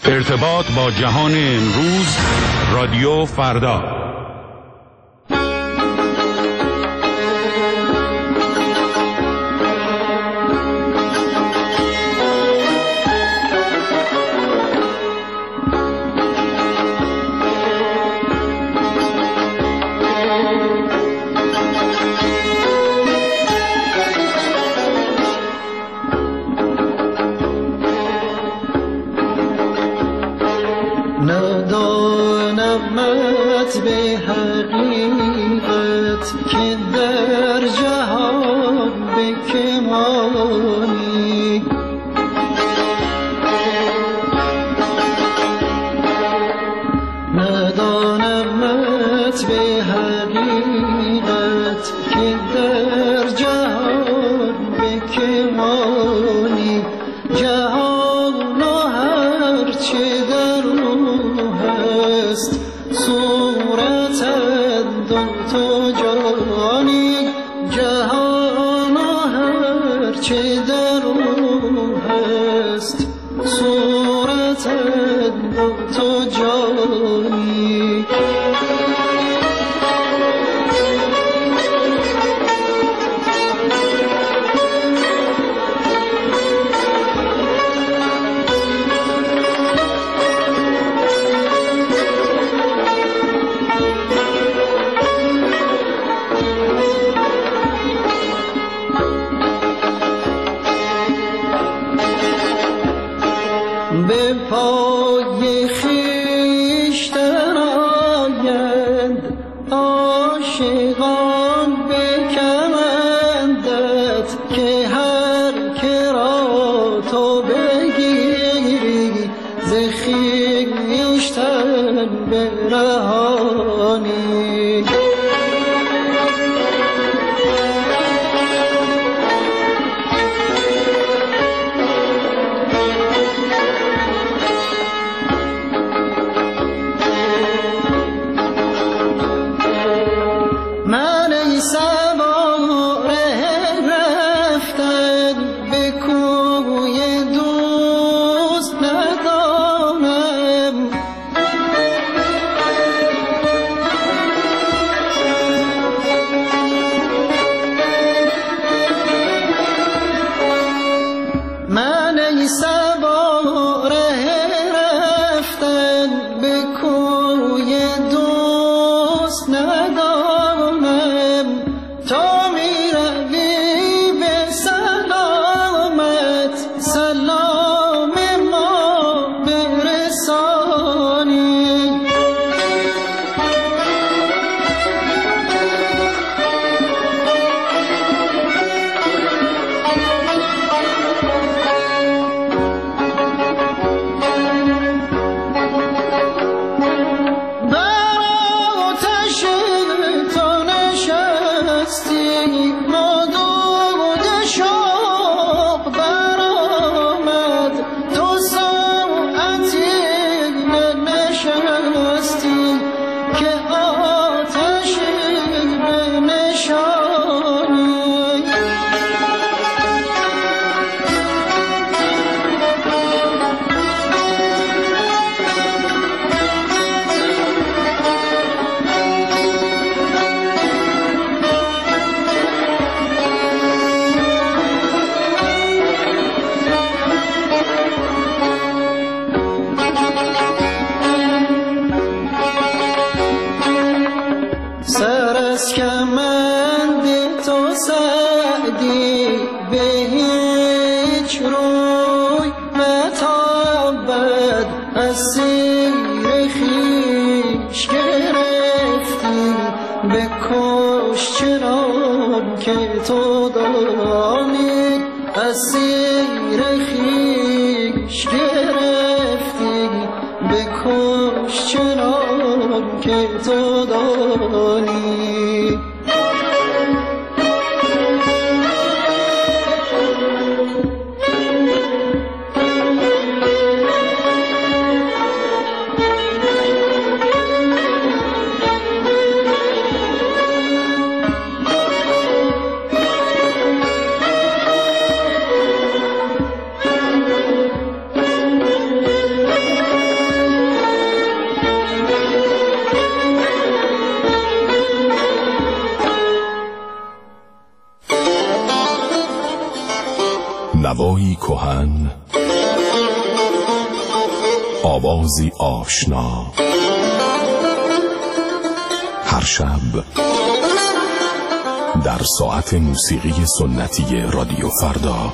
ارتباط با جهان امروز، رادیو فردا. به حقیقت که در جهان بکمانی، ندانمت به حقیقت که در جهان بکمانی، جهان و هر چه در او هست صورتند و تو جانی، جهان و هر چه در او هست صورتند و تو جانی. به پای خویشتن آیند عاشقان به کمندت، که هر که را تو بگیری ز خویشتن برهانی. سر از کمند تو سعدی به هیچ روی نتابد، اسیر خویش گرفتی بکش چنان که تو دانی، اسیر خویش گرفتی بکش چنان که تو دانی. صدایی کهن، آوازی آشنا، هر شب در ساعت موسیقی سنتی رادیو فردا.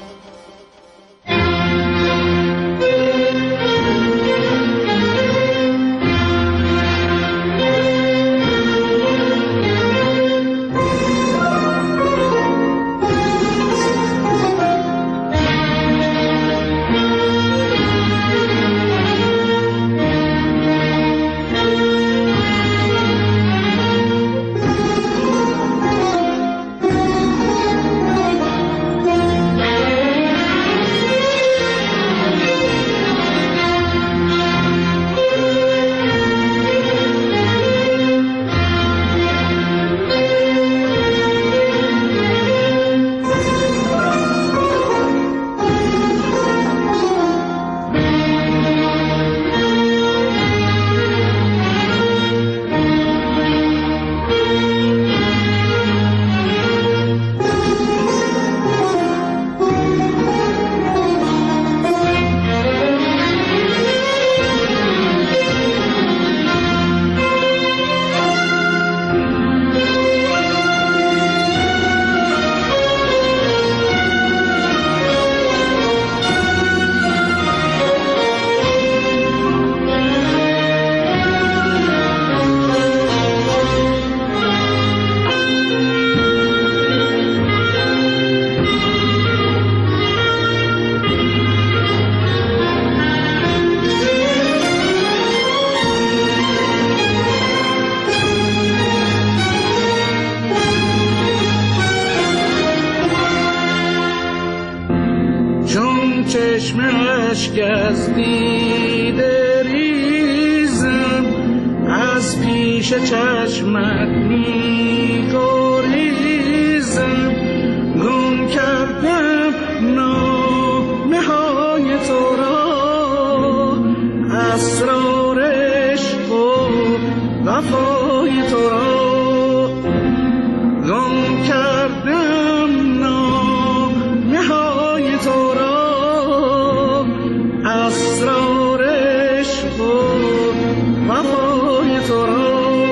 چشمش گزدیده ریزم، از پیش چشمت می گریزم. گم کردم نامه های تو را، اسرار عشق و وفای تو را. گم کردم نامه های تو را، اسرار عشق و وفای تو را.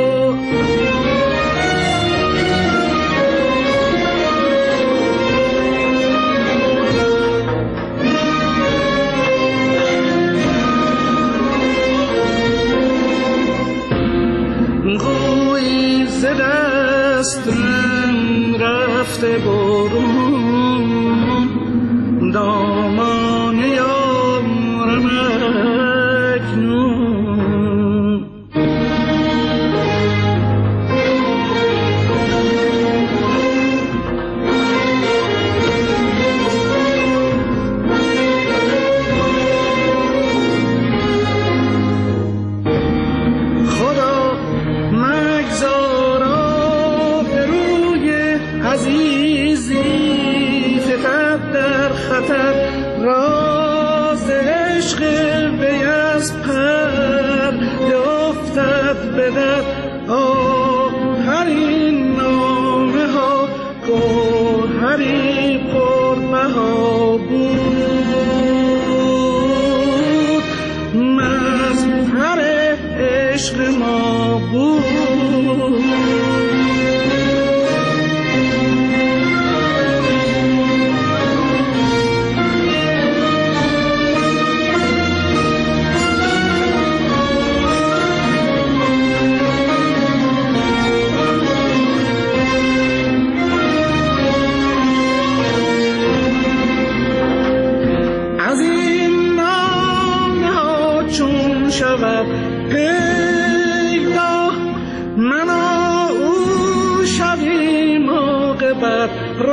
گویی ز دستم رفته برون، دامان یارم اکنون. خدا مگذار آبروی عزیزی، فتد در خطر راز عشق وی از پر افتد به در. آخرین نامه ها گوهری پربها بود، مظهر عشق ما بود. از این نامه ها چون شود پیدا، من او شویم عاقبت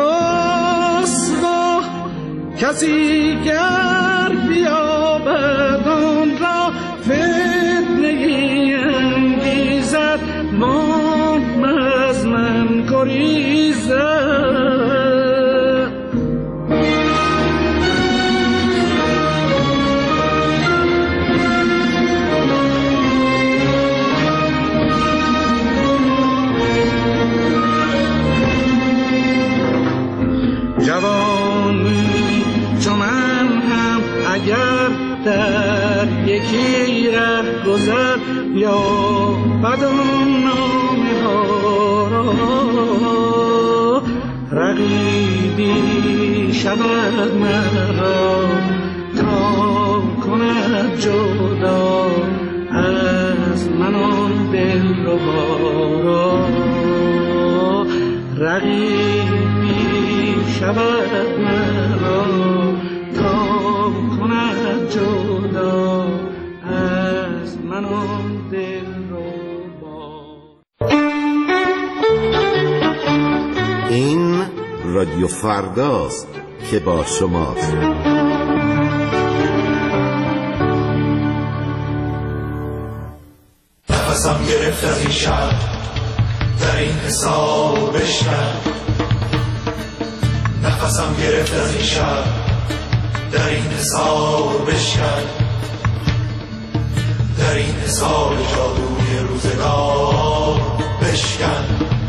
رسوا. کسی گر بیابد آن را فتنه‌ای انگیزد، وام از من گریزد. جوانی چون گر در یکی ره گذر یا بدان نامه ها را رقیبی شود مرا تا کند جدا از من آن دلربا را رقیبی شود مرا تا کند جدا از من آن دلربا. این رادیو فرداست که با شماست. نفسم گرفت از این شب در این حساب بشکن، نفسم گرفت از این شب در این حساب بشکن، در این حساب جادوی روزگار بشکن.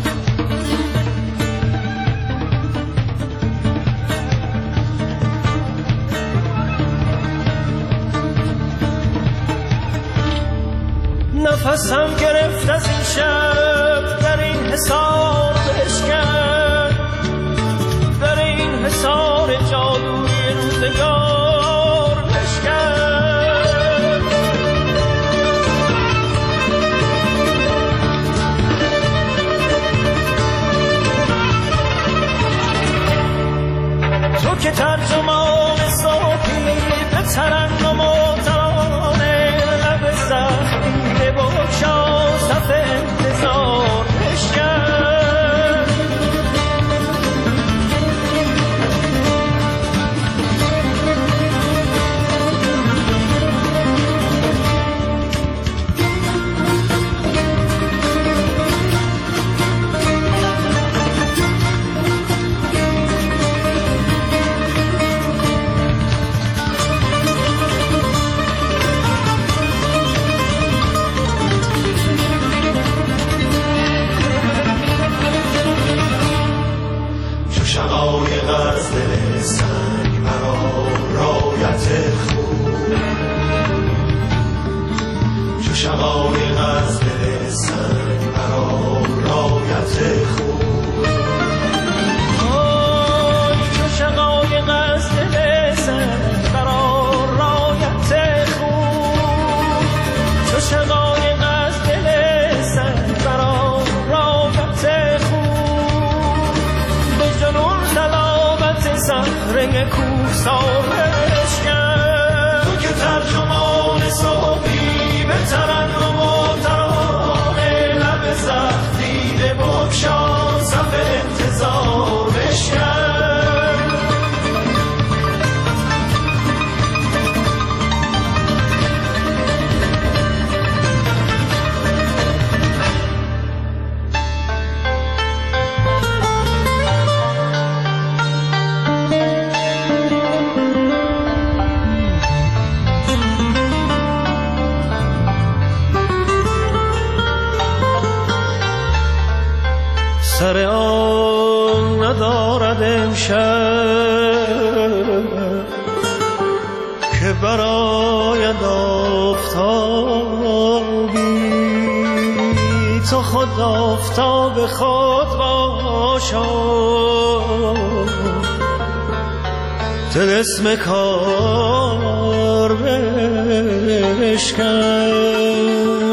نفسم گرفت از این شب در این حصار بشکن، در این حصار جادوی روزگار بشکن. تو که ترجمان صافی به ترنم و ترانه لب زخمی بگشا صف انتظار بشکن. تو که ترجمان صافی به ترنم و ترانه لب زخمی بگشا صف انتظار بشکن. سر آن ندارد امشب که براید آفتابی، تو خود آفتاب خود باشا، طلسم کار بشکن.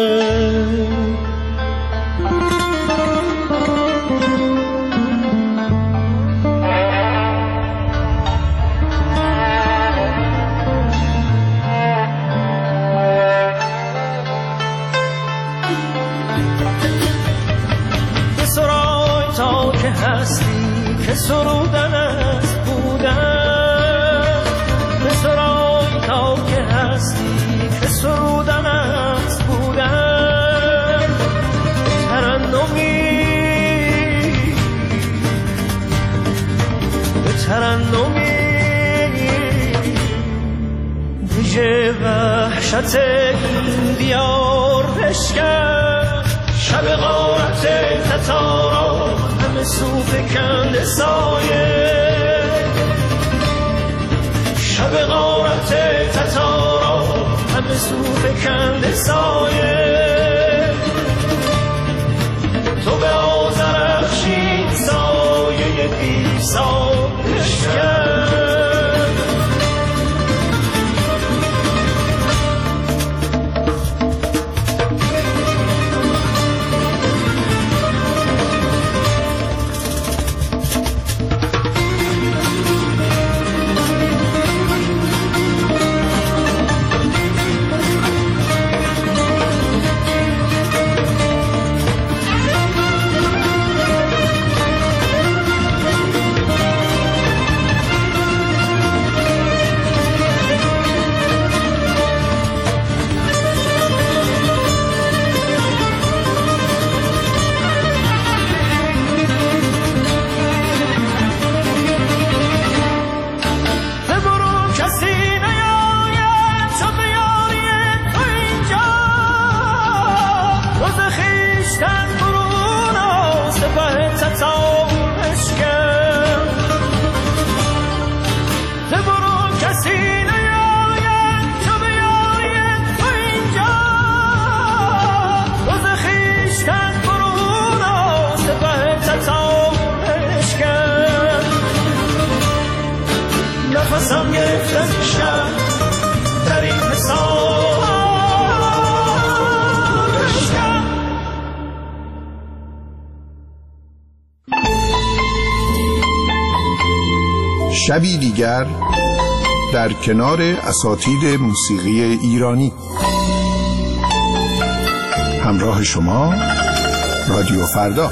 هستی که سرودن است بودن، به سرای تا که هستی که سرودن است بودن. ترنمی به ترنمی دیجه وحشت این دیار بشکن. شب غارت تتارا سو فکند سایه، شب غارت تتارا همه سو فکنده سایه تو به آذرخشی سایه بیسا بشکن نفسم گرفت از شب در این حساب بشکن. شبی دیگر در کنار اساتید موسیقی ایرانی. همراه شما رادیو فردا.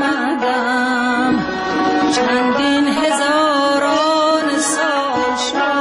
چندین هزاران سال شد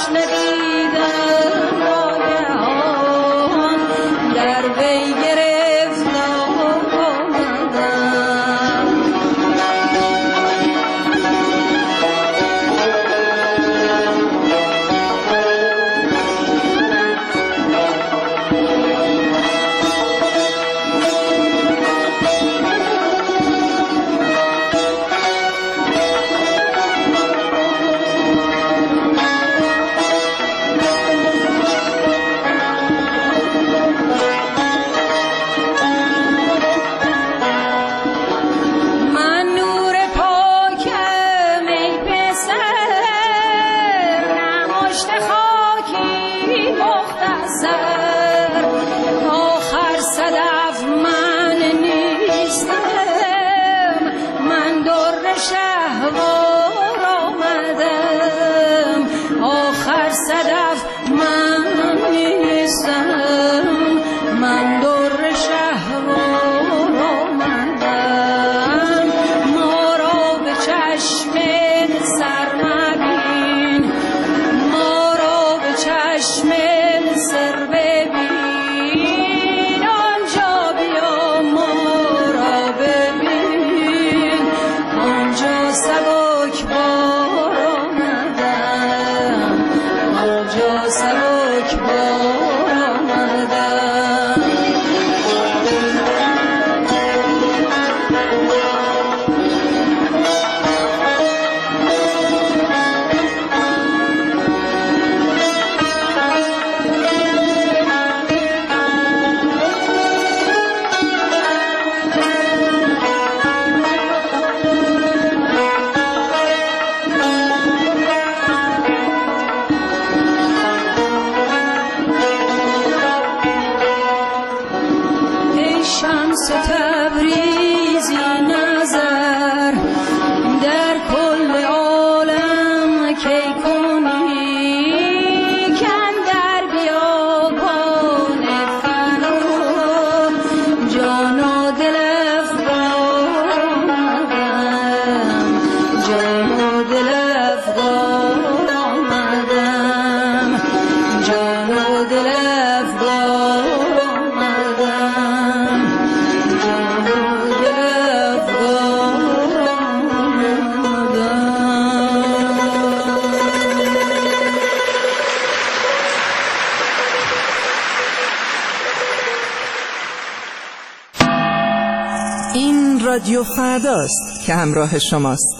رادیو فرداست که همراه شماست.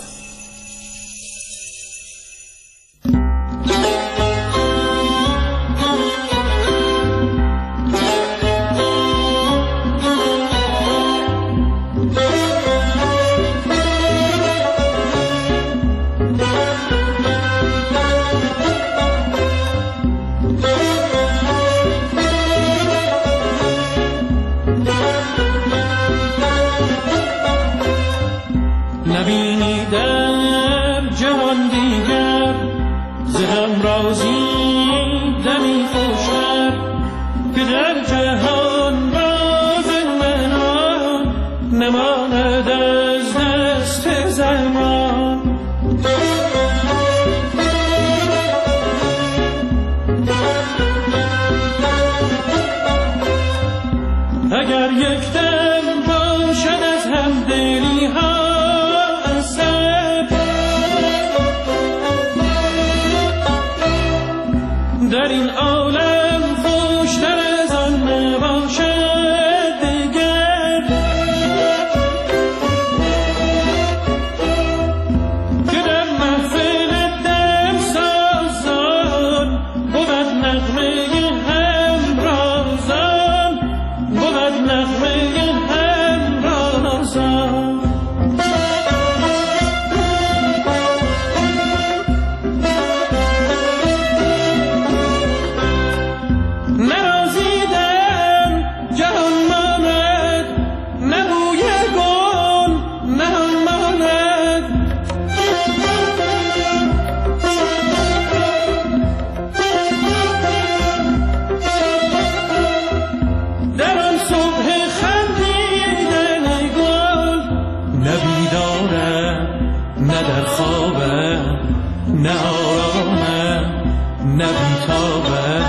نبی تابد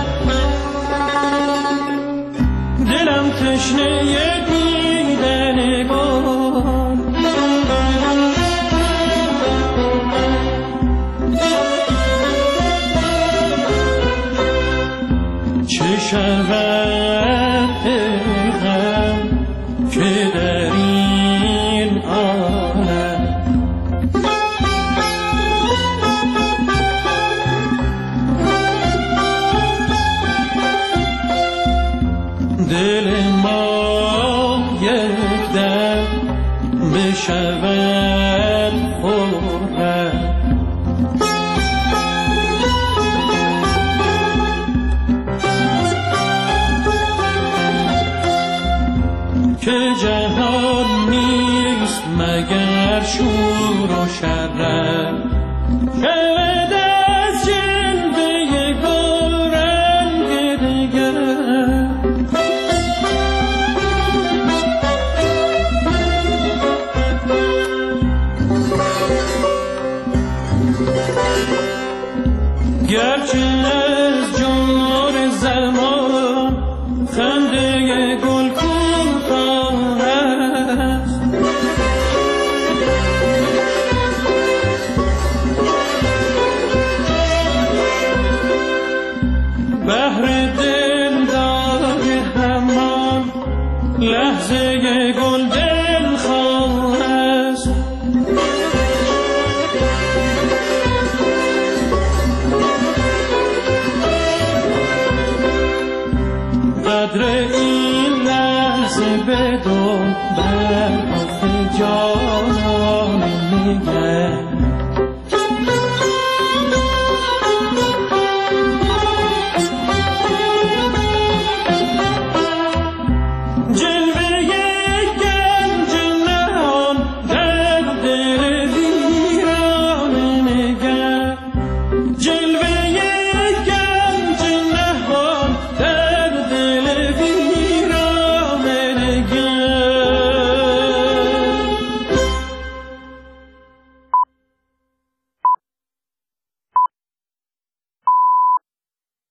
دلم تشنه دیدن گل چه شود غم که در این عالم دل ما یک دم بشود خورد که جهان نیست مگر شور و شرم شود از جلوه گل رنگ دگر گرچه از جمهور زمان خنده گل کوتاه است بهر دلدار همان لحظه گل دلخواه است قدر این لحظه بدون بر آف جانان نگر